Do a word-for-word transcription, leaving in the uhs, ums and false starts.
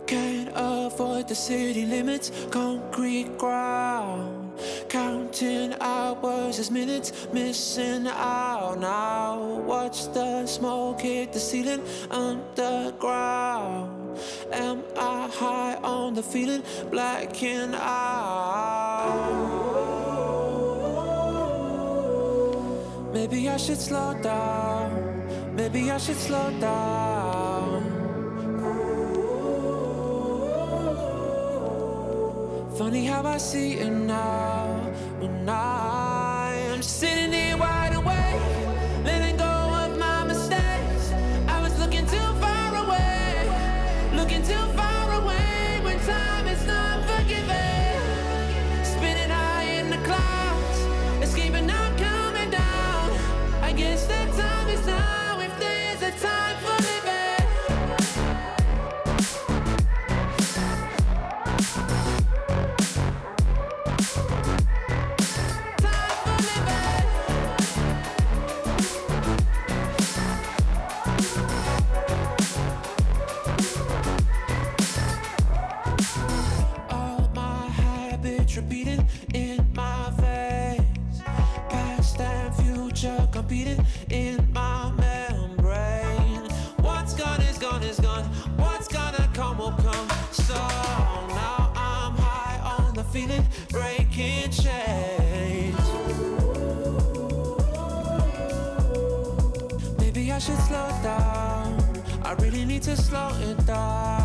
Can't avoid the city limits, concrete ground. Counting hours as minutes, missing out now. Watch the smoke hit the ceiling underground. Am I high on the feeling, blacking out? Maybe I should slow down, maybe I should slow down. Funny how I see it now, when I am sitting here wide awake, letting go of my mistakes. I was looking too far away, looking too far away, when time is not forgiving. Spinning high in the clouds, escaping, not coming down. I guess that time is now, if there's a time for living. Repeating in my veins, past and future competing in my membrane. What's gone is gone is gone, what's gonna come will come. So now I'm high on the feeling, breaking chains. Maybe I should slow down, I really need to slow it down.